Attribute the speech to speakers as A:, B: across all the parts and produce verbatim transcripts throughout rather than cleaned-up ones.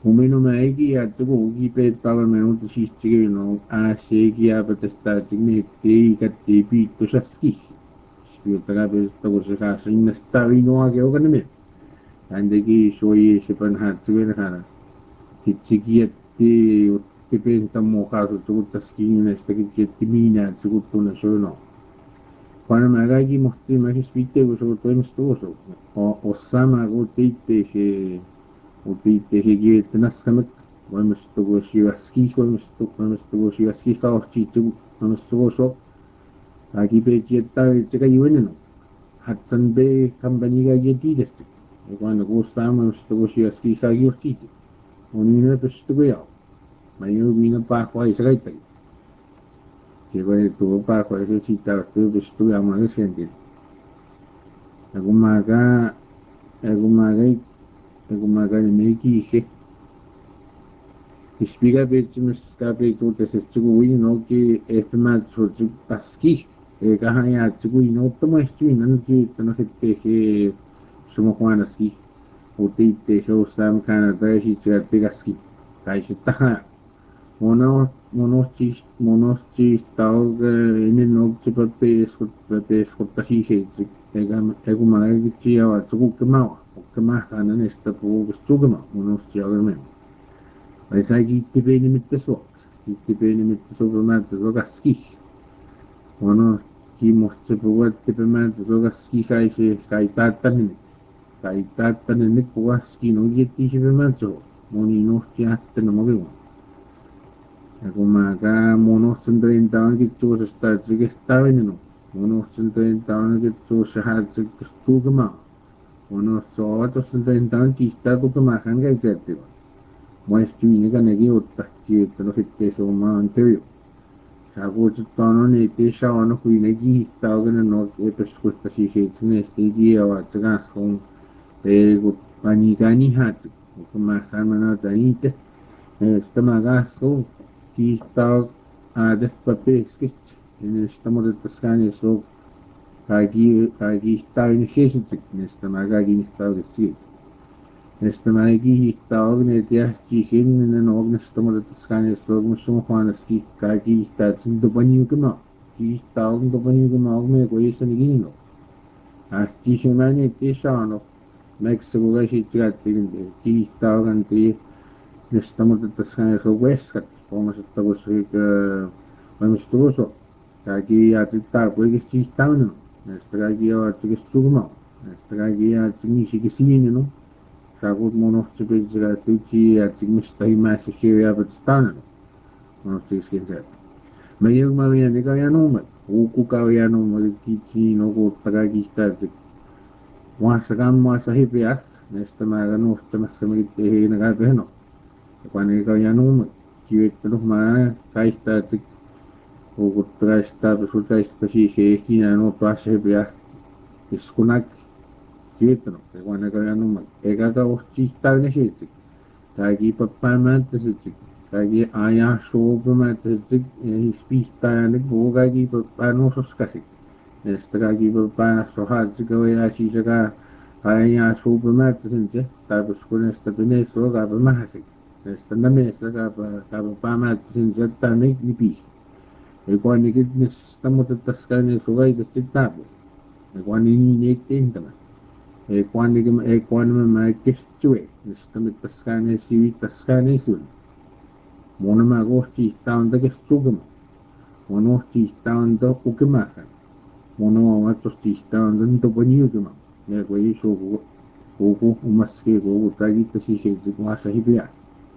A: Umenomaiki atsuku ukipeettava menuta siistigino aaseekiapatestaatigneitti kattiipi tusaski. Spiutagapeestakusakaasinnastavinoake okanime. Andeki soyi sepanhaatsuvenakana. Kitsikiatti uttipeentamuokaasutsukuttaskiinestakitsiatti miinaatsukuttuna soino. Panamagaki mohti mahispitteekusu toimistuusu. Ossama kuutteitte Utittehigietnassamek valmistuvuosivaski valmistu valmistuvuosivaski kaostiitsu valmistuvuoso akipeetiettavitseka juvenenu hatsan be companyga yetiidesti ekwana kuussaama valmistuvuosivaski kagiortiiti onina pestugoyao mayu mina paahwaisakaittagi kevane tuvo paahwaisasiittavastu pestugoyaamagaskentin agumaga agumagai Agumagalmeki Ispiga betsimus kapetu tesetsugui noki efmatsutsug paski ekahayatsugui notomaistui nanti tanahittehe sumakwanaski utitte shosam kana dashi tsatigaski kaishitaha mono monochis monochis taug inen okchipapes papes kotashi egam egumagitsia watsugukemawa kemahanan esta puugustugema monostiagermen aisaigi tipenimittaso tipenimittaso pemataso gaski mono kimostse pugat tipemataso gaski kaise kaitatanin kaitatanin pugaski no yetti pemataso moninostiatten mogemo agumaga monostentreintaan kitsuusesta trigestavenino monostentreintaan kitsuusahatsugustugema Uno soottos tentaan kiistää tukemahan käytettyä. Muistiin eikä nekin ottahti, että no sitten se on maan työ. Sä kutsutaan on ettei saa on kuin ne kiistää oikein no epäskusta siis että ne ei tiedä että kanssa on ei kun panikään ihan. Mutta mä sanon että niitä. Sitä mä kanssa on kiistää aadesta peskistä. Ja sitä muutettaisikaan ei se on kaikki kaikki taini heisitsi näistä mä kaikki niistä oikeesti näistä mä kiittää ogneet ja kiinnen ognesta mutta skane sogmus sumaanaski kaikki kiittää sinto paniukema kiittää ogno paniukema ogne koisani kinno asti semani tisano Mexico gaisi tiattiin kiittää oganti näistä mutta skane sogweskat pomasta koska valmistuuso kaikki ja tittaa kuitenkin kiittää Näistä kaikki ovat sugma. Näistä kaikki ovat signisikisiin, no. Saakut monohti pitsillä tytsi ja sigmista himässä kirjaa pitstään. Monohti iskintä. Mä jõudma vielä ega ja nuumet. Uukuka ja nuumet kitsi no kuutta kaikki täytyy. Muassa kammaassa hipiä. Näistä mä ega nuhtamassa mitä heinä kai pehno. Ja kun ega ja nuumet. Kivettanut mä kaistaa Ukuttraista pesutaista siis ehkinä no passepiä iskunak kiittänyt kun eikä januma eikä kauhti täynnä siitä kaikki pappaamättä sitten kaikki ajaa suupumättä sitten spihtää ja nyt puhuu kaikki pappaan osaskasi näistä kaikki pappaan sohatsika ja sisäkä ajaa suupumättä sitten taipus kun näistä pineistä ruokaa mähäsi näistä nämeistä kaapaamättä sitten jättää ne nipi Ekuan nikit nista mutta tässä ne suvaita sitten Ekuan niin niittiin tämä. Ekuan nikim ekuan me mä kestue. Nista mit tässä ne siivit tässä ne sun. Mona mä kohti on tekes sugema. Mona kohti on to ukemahan. Mona mä vattosti on ton to paniukema. Ne kui suku kuku umaski kuku tagita siis maassa hipiä.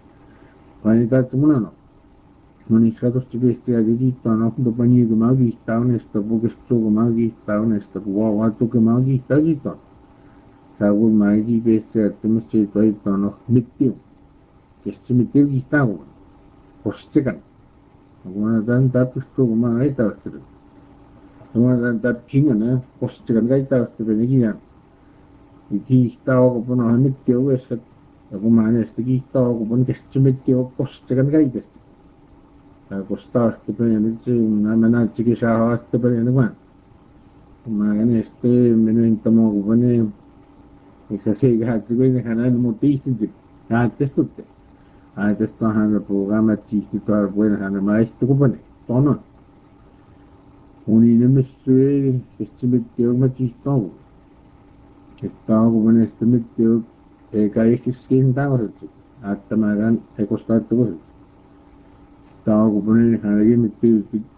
A: Vai tätä munano. Monissa pistiä kiittää no pani kun mä kiittää onesta pukesta kun mä kiittää onesta kun vaan vaattu kun mä kiittää kiittää. Sä kun mä kiittää että mä se toittaa no mittiu. Kesti mittiu kiittää kun. Kostekan. Kun mä tän tappistu kun mä ei taustelu. Kun mä tän tappingan ne kostekan kai taustelu ne kiittää. Kiittää kun punahan mittiu uudessa. Ja kun mä näistä kiittää kun pun kesti mittiu kostekan kai tästä. Kosta astupeen nyt se mä näytsikin saa astupeen vaan. Mä näistä menen tamo kun ne. Missä se kähätti kun hän aina mut istinti. Näyttäisi tutte. Antes esto han programa chiste todo bueno han maestro kupone tono uni nemesuel estimetió machisto estaba kupone estimetió e kai kiskin tango hasta magan e costado todo estaba kupone hanagi mitti